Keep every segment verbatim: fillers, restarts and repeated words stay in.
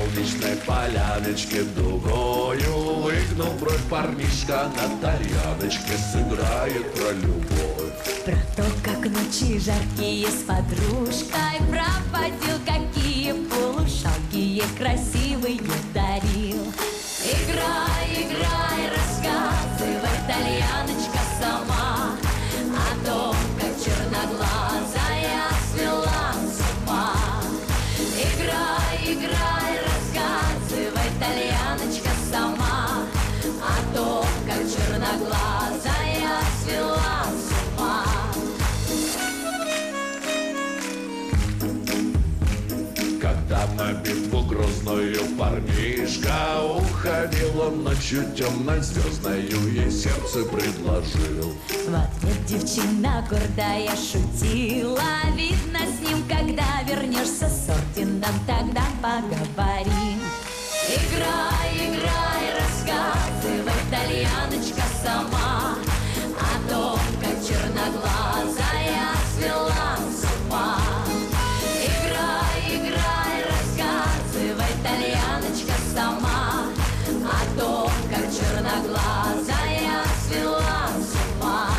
солнечной поляночке дугою выгнул бровь парнишка, на тальяночке сыграет про любовь. Про то, как ночи жаркие с подружкой проводил, какие полушалкие красивые дарил. Играй, играй, рассказывай, тальяночка, сама о том, как черноглазая свела с ума. Играй, играй, рассказывай, тальяночка, сама о том, как черноглазая свела с ума. Когда на битву грозную парнишка уходил, он ночью темной звездною ей сердце предложил. В ответ девчина гордая шутила: видно, с ним, когда вернешься с орденом, тогда поговорим. Играй, играй, рассказывай, тальяночка, сама о том, как черноглазая свела с ума. Играй, играй, рассказывай, тальяночка, сама о том, как черноглазая свела с ума.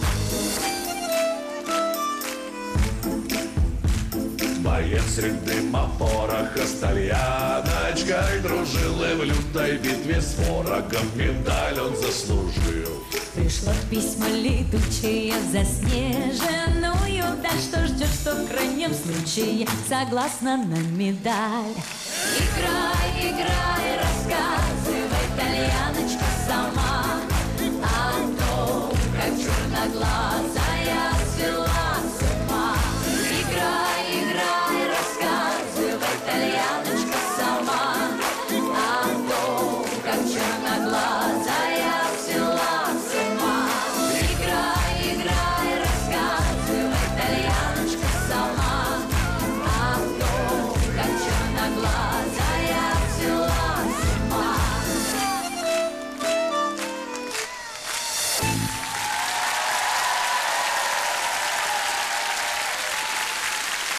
Боец среди дыма пороха с тальяночкой дружил, и в лютой битве с ворогом медаль он заслужил. Пришло письмо летучее заснеженную, да что ждешь, что в крайнем случае согласна на медаль. Играй, играй, рассказывай, тальяночка, сама о том, как черноглазая